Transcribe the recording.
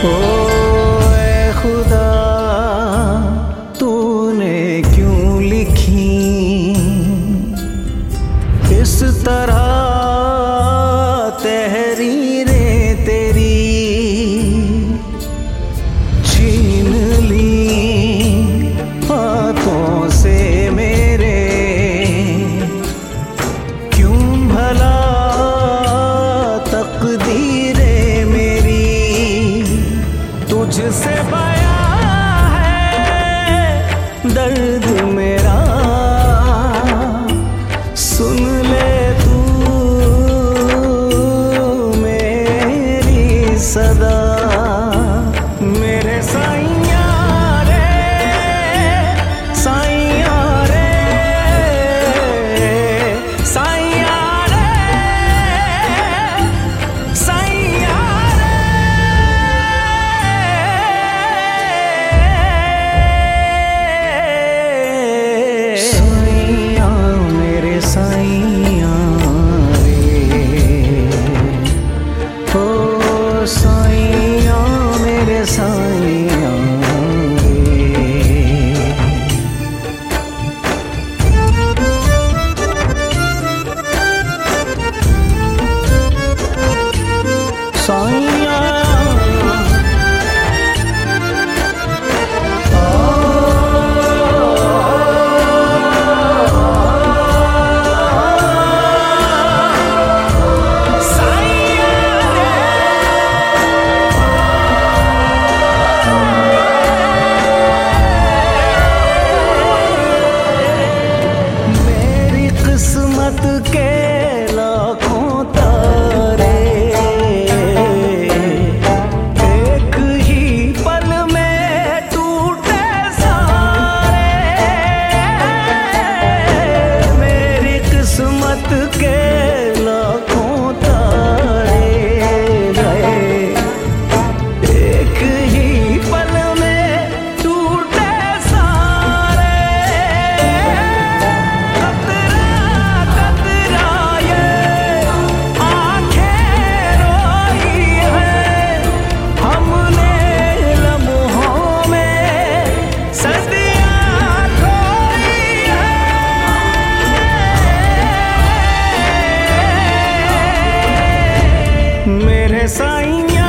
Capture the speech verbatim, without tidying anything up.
ओ ऐ खुदा तूने क्यों लिखी इस तरह तहरीरें तेरी, छीन ली हाथों से मेरे, क्यों भला तकदीरें मेरी तुझसे बयां है दर्द मेरा, सुन ले तू मेरी सदा। मेरे साइया रे साइया रे साइया रे साइया रे, साइया मेरे साइया रे, ओ साइया मेरे साइया साइया किस्मत के लाखों तारे एक ही पल में टूटे सारे, मेरी किस्मत के लाखों तारे गए एक ही पल में टूटे सारे, मेरे साइया